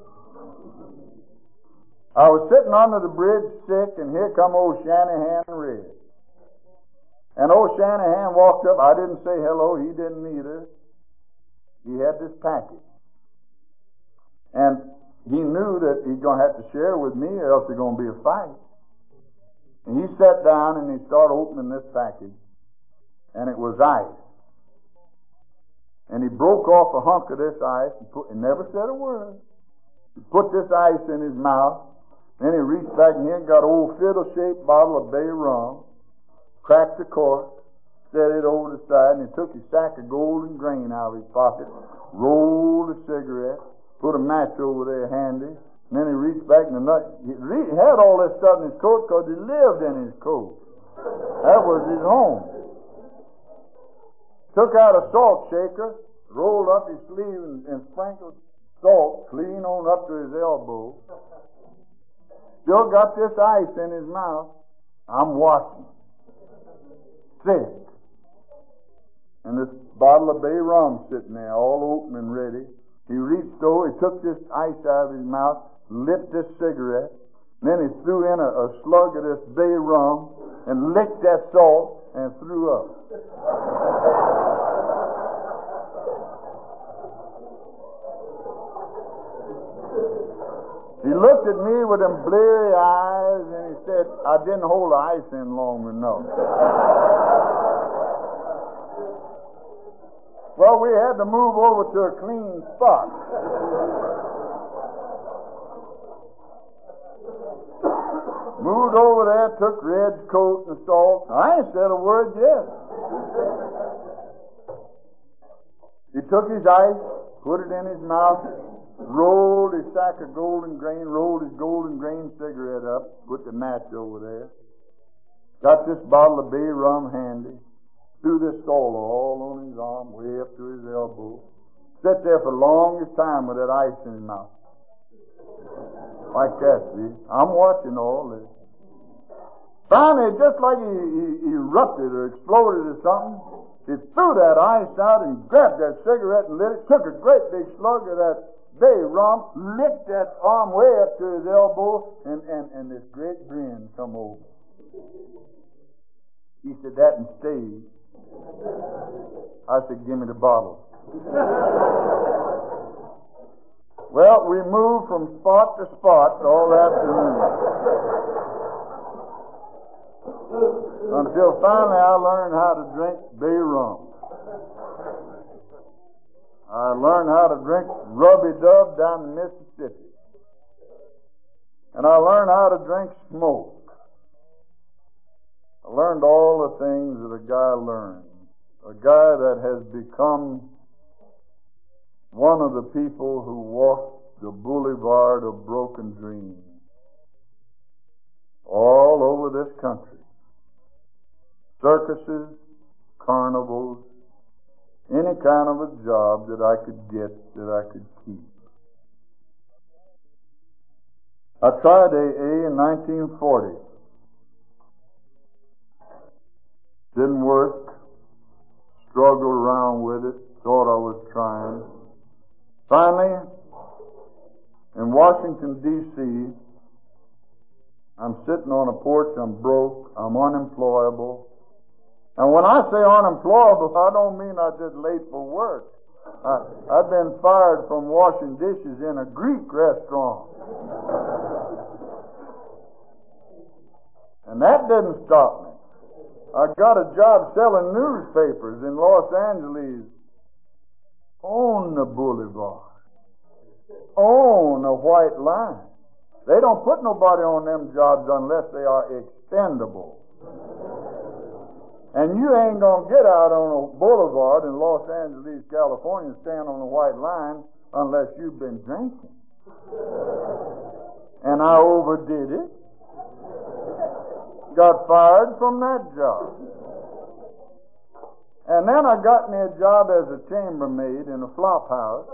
I was sitting under the bridge sick, and here come old Shanahan Red. And old Shanahan walked up. I didn't say hello. He didn't either. He had this package. And he knew that he's going to have to share with me, or else there's going to be a fight. And he sat down, and he started opening this package. And it was ice. And he broke off a hunk of this ice and never said a word. He put this ice in his mouth. Then he reached back in here and got an old fiddle-shaped bottle of Bay Rum, cracked the cork, set it over the side, and he took his sack of golden grain out of his pocket, rolled a cigarette, put a match over there handy, and then he reached back and he had all this stuff in his coat because he lived in his coat. That was his home. Took out a salt shaker, rolled up his sleeve and sprinkled salt clean on up to his elbow. Still got this ice in his mouth. I'm watching. Sick. And this bottle of Bay Rum sitting there, all open and ready. He reached over, he took this ice out of his mouth, lit this cigarette, and then he threw in a slug of this Bay Rum and licked that salt and threw up. He looked at me with them bleary eyes and he said, I didn't hold the ice in long enough. Well, we had to move over to a clean spot. Moved over there, took Red's coat and salt. I ain't said a word yet. He took his ice, put it in his mouth, rolled his sack of golden grain, rolled his golden grain cigarette up, put the match over there, got this bottle of Bay Rum handy, threw this solo all on his arm, way up to his elbow. Sat there for the longest time with that ice in his mouth. Like that, see? I'm watching all this. Finally, just like he erupted or exploded or something, he threw that ice out and grabbed that cigarette and lit it, took a great big slug of that bay rum, licked that arm way up to his elbow, and this great grin come over. He said, that and stayed. I said, give me the bottle. Well, we moved from spot to spot all afternoon. Until finally I learned how to drink bay rum. I learned how to drink rubby-dub down in Mississippi. And I learned how to drink smoke. I learned all the things that a guy learned. A guy that has become one of the people who walked the boulevard of broken dreams all over this country. Circuses, carnivals, any kind of a job that I could get, that I could keep. I tried AA in 1940. Didn't work. Struggled around with it. Thought I was trying. Finally, in Washington, D.C., I'm sitting on a porch. I'm broke. I'm unemployable. And when I say unemployable, I don't mean I'm just late for work. I've been fired from washing dishes in a Greek restaurant. And that didn't stop me. I got a job selling newspapers in Los Angeles on the boulevard, on the white line. They don't put nobody on them jobs unless they are expendable. And you ain't going to get out on a boulevard in Los Angeles, California, and stand on the white line unless you've been drinking. And I overdid it. Got fired from that job. And then I got me a job as a chambermaid in a flop house.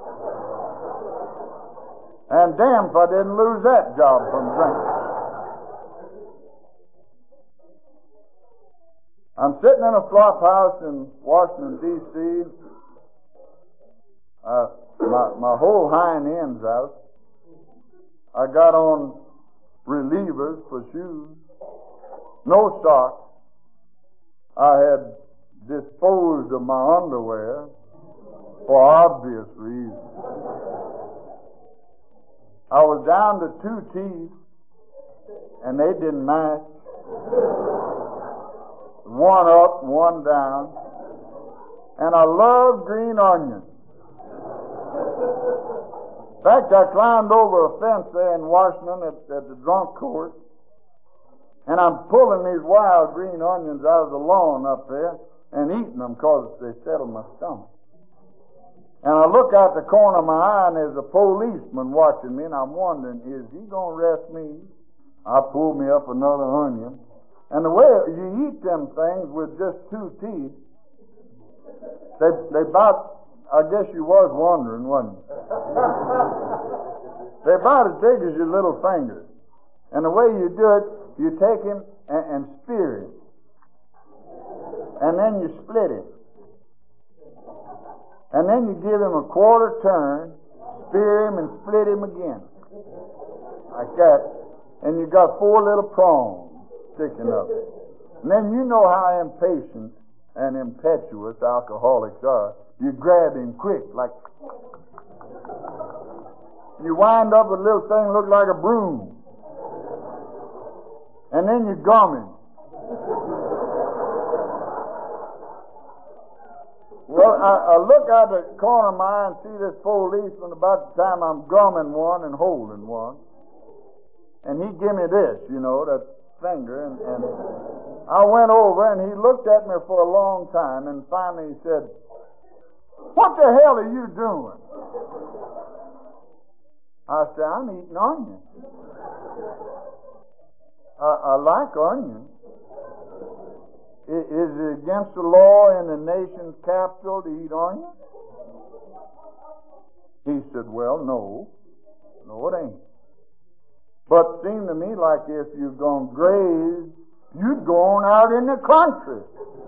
And damn if I didn't lose that job from drinking. I'm sitting in a flop house in Washington, D.C. My whole hind end's out. I got on relievers for shoes. No socks. I had disposed of my underwear for obvious reasons. I was down to 2 teeth, and they didn't match. One up, one down. And I love green onions. In fact, I climbed over a fence there in Washington at the drunk court, and I'm pulling these wild green onions out of the lawn up there and eating them because they settle my stomach. And I look out the corner of my eye, and there's a policeman watching me, and I'm wondering, is he going to arrest me? I pull me up another onion. And the way you eat them things with just 2 teeth, they about, I guess you was wondering, wasn't you? They're about as big as your little fingers. And the way you do it, you take him and spear him. And then you split him. And then you give him a quarter turn, spear him and split him again. Like that. And you got 4 little prongs sticking up. And then you know how impatient and impetuous alcoholics are. You grab him quick, like... You wind up with a little thing look like a broom. And then you gum him. Well, I look out the corner of my eye and see this policeman about the time I'm gumming one and holding one. And he give me this, that finger. And I went over and he looked at me for a long time, and finally he said, "What the hell are you doing?" I said, "I'm eating onions. I like onions." Is it against the law in the nation's capital to eat onions? He said, well, no. No, it ain't. But it seemed to me like if you're going to graze, you'd go on out in the country.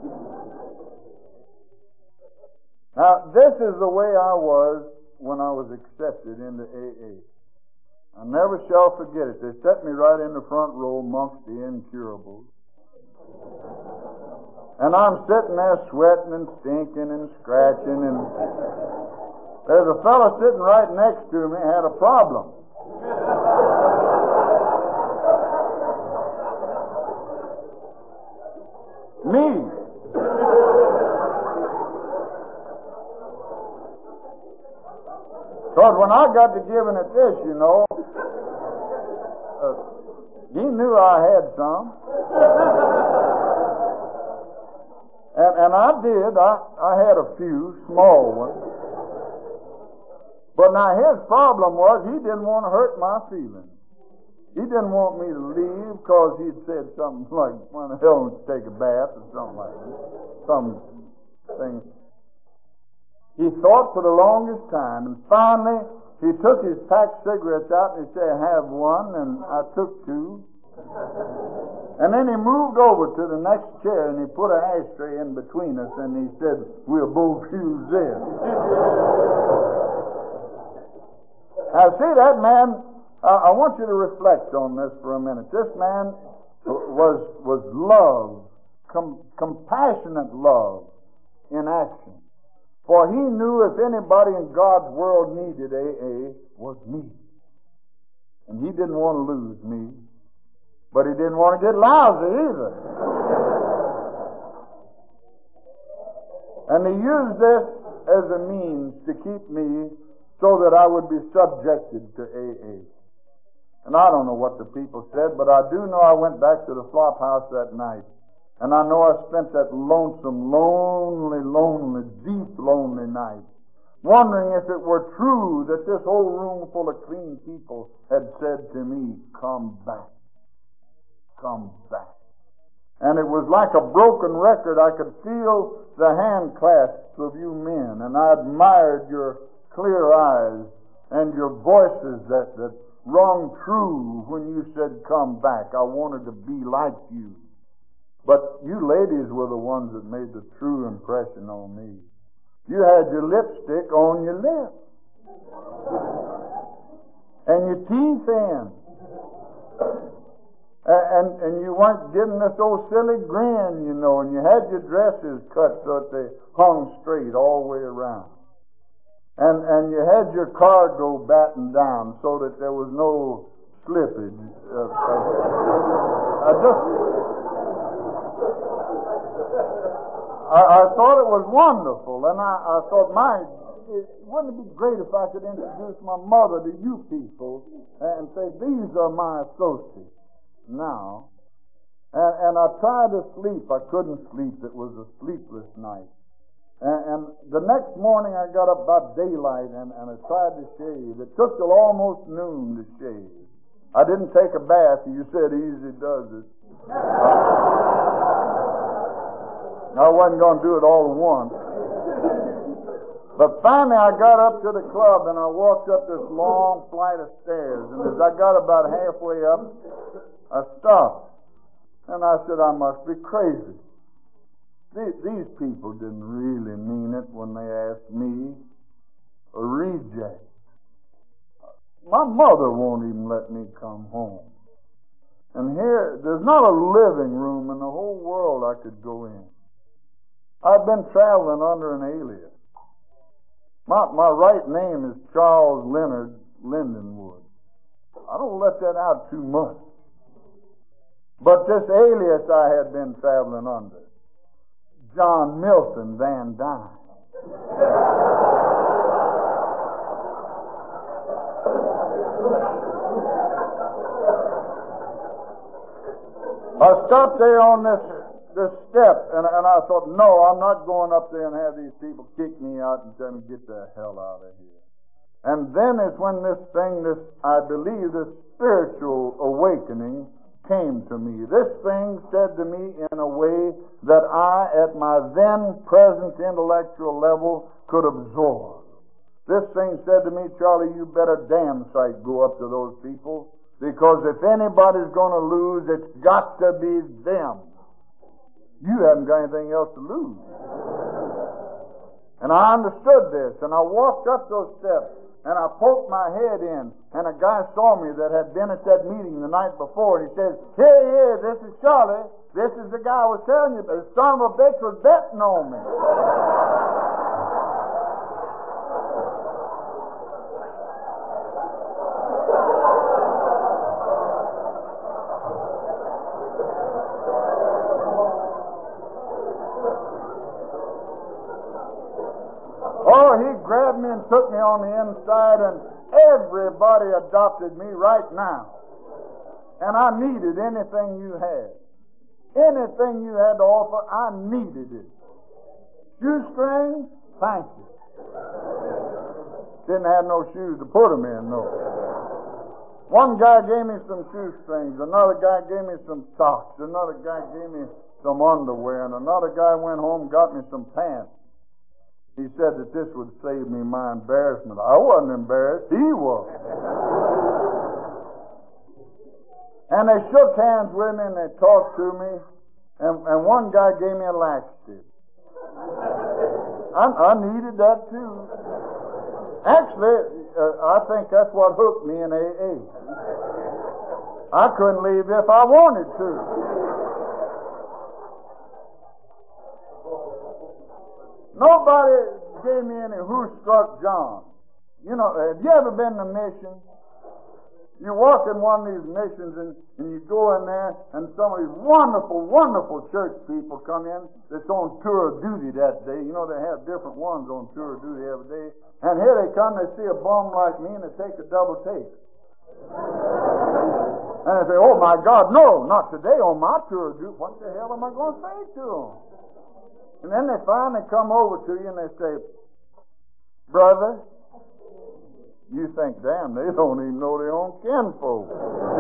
Now, this is the way I was when I was accepted into AA. I never shall forget it. They set me right in the front row amongst the incurables. And I'm sitting there sweating and stinking and scratching, and there's a fellow sitting right next to me had a problem. Me. Because when I got to giving it this, he knew I had some. And I did. I had a few small ones. But now his problem was he didn't want to hurt my feelings. He didn't want me to leave because he'd said something like, "Why the hell don't you take a bath?" or something like that. Something. He thought for the longest time, and finally he took his packed cigarettes out and he said, "Have one," and I took two. And then he moved over to the next chair and he put an ashtray in between us and he said, "We'll both use this." Now see, that man, I want you to reflect on this for a minute. This man was love, compassionate love in action. For he knew if anybody in God's world needed AA, was me. And he didn't want to lose me. But he didn't want to get lousy either. And he used this as a means to keep me so that I would be subjected to AA. And I don't know what the people said, but I do know I went back to the flop house that night. And I know I spent that lonesome, lonely, deep, lonely night, wondering if it were true that this whole room full of clean people had said to me, "Come back. Come back." And it was like a broken record. I could feel the hand clasps of you men, and I admired your clear eyes and your voices that rung true when you said, "Come back." I wanted to be like you. But you ladies were the ones that made the true impression on me. You had your lipstick on your lips. And your teeth in. And you weren't giving this old silly grin, and you had your dresses cut so that they hung straight all the way around. And you had your cargo battened down so that there was no slippage. I thought it was wonderful, and I thought, wouldn't it be great if I could introduce my mother to you people and say, "These are my associates now." And I tried to sleep. I couldn't sleep. It was a sleepless night. And the next morning I got up about daylight and I tried to shave. It took till almost noon to shave. I didn't take a bath. You said easy does it. I wasn't going to do it all at once. But finally I got up to the club and I walked up this long flight of stairs. And as I got about halfway up, I stopped. And I said, I must be crazy. These people didn't really mean it when they asked me. A reject. My mother won't even let me come home. And here, there's not a living room in the whole world I could go in. I've been traveling under an alias. My right name is Charles Leonard Lindenwood. I don't let that out too much. But this alias I had been traveling under, John Milton Van Dyne. I stopped there on this step, and I thought, no, I'm not going up there and have these people kick me out and tell me, "Get the hell out of here." And then is when I believe, this spiritual awakening came to me. This thing said to me in a way that I, at my then present intellectual level, could absorb. This thing said to me, Charlie, you better damn sight go up to those people, because if anybody's going to lose, it's got to be them. You haven't got anything else to lose. And I understood this, and I walked up those steps, and I poked my head in, and a guy saw me that had been at that meeting the night before, and he says, "Here he is, this is Charlie. This is the guy I was telling you about. The son of a bitch was betting on me." Oh, he grabbed me and took me on the inside, and everybody adopted me right now. And I needed anything you had. Anything you had to offer, I needed it. Shoestrings? Thank you. Didn't have no shoes to put them in, no. One guy gave me some shoestrings, another guy gave me some socks, another guy gave me some underwear, and another guy went home and got me some pants. He said that this would save me my embarrassment. I wasn't embarrassed. He was. And they shook hands with me and they talked to me. And one guy gave me a laxative. I needed that too. Actually, I think that's what hooked me in AA. I couldn't leave if I wanted to. Nobody gave me any Who Struck John. You know, have you ever been to mission? You walk in one of these missions and you go in there and some of these wonderful, wonderful church people come in that's on tour of duty that day. You know, they have different ones on tour of duty every day. And here they come, they see a bum like me and they take a double take. And they say, "Oh my God, no, not today on my tour of duty. What the hell am I going to say to them?" And then they finally come over to you and they say, "Brother," you think, damn, they don't even know their own kinfolk.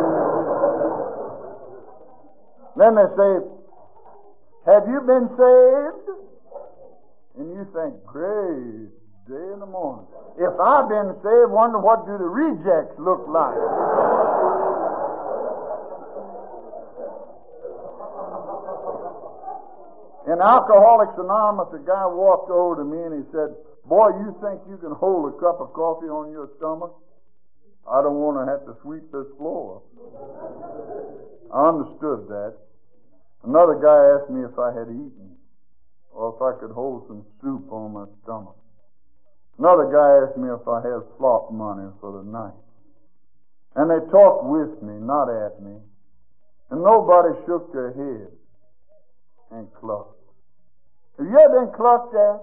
Then they say, "Have you been saved?" And you think, great day in the morning. If I've been saved, wonder what do the rejects look like? In Alcoholics Anonymous, a guy walked over to me and he said, "Boy, you think you can hold a cup of coffee on your stomach? I don't want to have to sweep this floor." I understood that. Another guy asked me if I had eaten or if I could hold some soup on my stomach. Another guy asked me if I had slop money for the night. And they talked with me, not at me. And nobody shook their head and clucked. Have you ever been clucked at?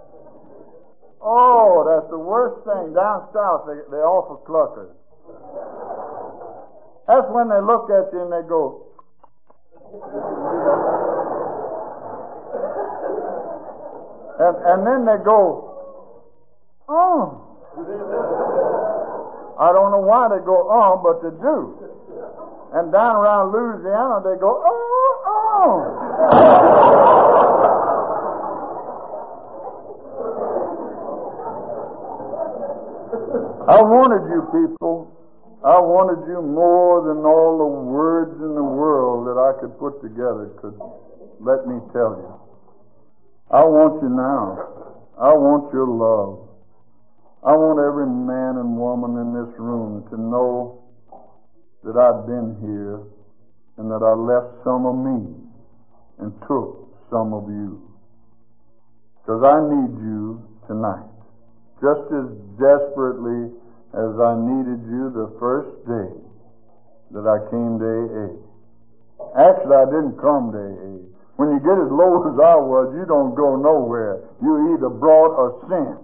Oh, that's the worst thing. Down south, they offer cluckers. That's when they look at you and they go. And then they go, "Oh." I don't know why they go, "Oh," but they do. And down around Louisiana, they go, "Oh, oh." I wanted you people. I wanted you more than all the words in the world that I could put together could let me tell you. I want you now. I want your love. I want every man and woman in this room to know that I've been here and that I left some of me and took some of you. Because I need you tonight. Just as desperately as I needed you the first day that I came to AA. Actually, I didn't come to AA. When you get as low as I was, you don't go nowhere. You either brought or sent.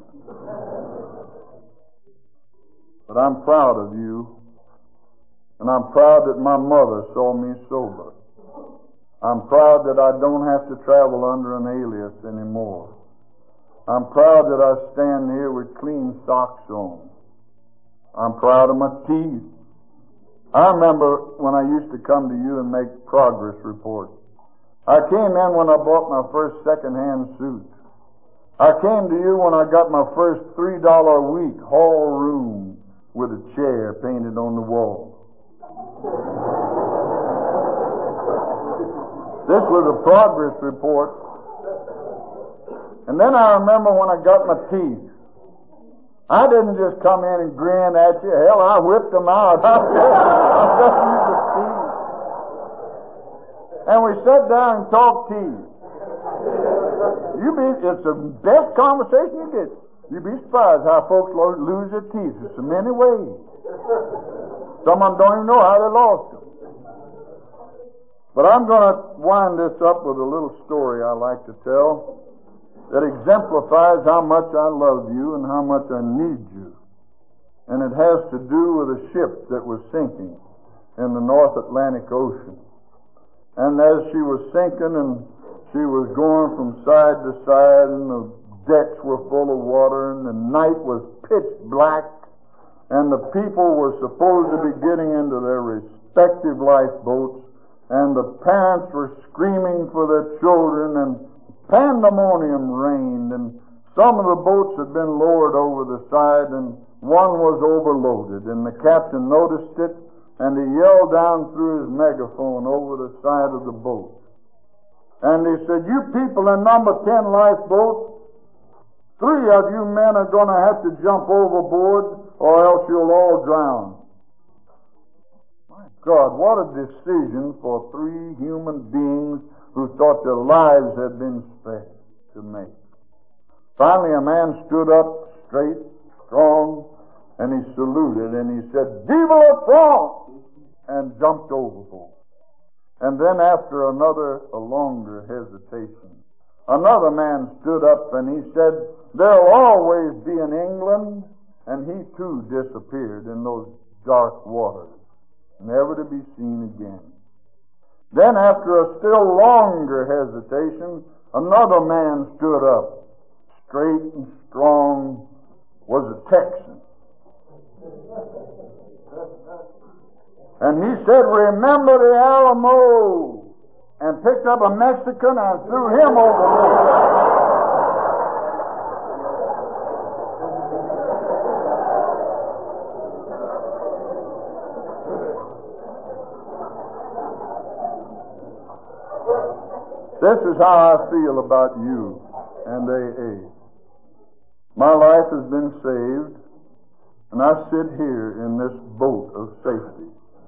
But I'm proud of you, and I'm proud that my mother saw me sober. I'm proud that I don't have to travel under an alias anymore. I'm proud that I stand here with clean socks on. I'm proud of my teeth. I remember when I used to come to you and make progress reports. I came in when I bought my first second-hand suit. I came to you when I got my first $3 a week hall room with a chair painted on the wall. This was a progress report. And then I remember when I got my teeth. I didn't just come in and grin at you. Hell, I whipped them out. I got you the teeth. And we sat down and talked teeth. It's the best conversation you get. You'd be surprised how folks lose their teeth in so many ways. Some of them don't even know how they lost them. But I'm going to wind this up with a little story I like to tell that exemplifies how much I love you and how much I need you. And it has to do with a ship that was sinking in the North Atlantic Ocean. And as she was sinking and she was going from side to side and the decks were full of water and the night was pitch black and the people were supposed to be getting into their respective lifeboats and the parents were screaming for their children and pandemonium reigned, and some of the boats had been lowered over the side and one was overloaded, and the captain noticed it and he yelled down through his megaphone over the side of the boat. And he said, "You people in number 10 lifeboat, 3 of you men are going to have to jump overboard or else you'll all drown." My God, what a decision for 3 human beings who thought their lives had been spared to make. Finally, a man stood up straight, strong, and he saluted and he said, "Vive la France!" and jumped overboard. And then after a longer hesitation, another man stood up and he said, "There'll always be an England," and he too disappeared in those dark waters, never to be seen again. Then after a still longer hesitation, another man stood up, straight and strong, was a Texan. And he said, "Remember the Alamo," and picked up a Mexican and threw him overboard. This is how I feel about you and AA. My life has been saved, and I sit here in this boat of safety.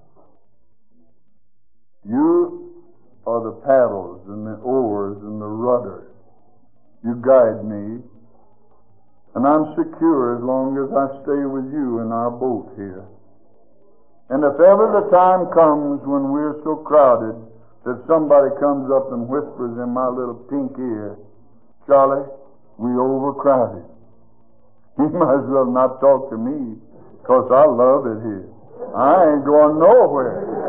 You are the paddles and the oars and the rudder. You guide me, and I'm secure as long as I stay with you in our boat here. And if ever the time comes when we're so crowded that somebody comes up and whispers in my little pink ear, "Charlie, we overcrowded," he might as well not talk to me, 'cause I love it here. I ain't going nowhere.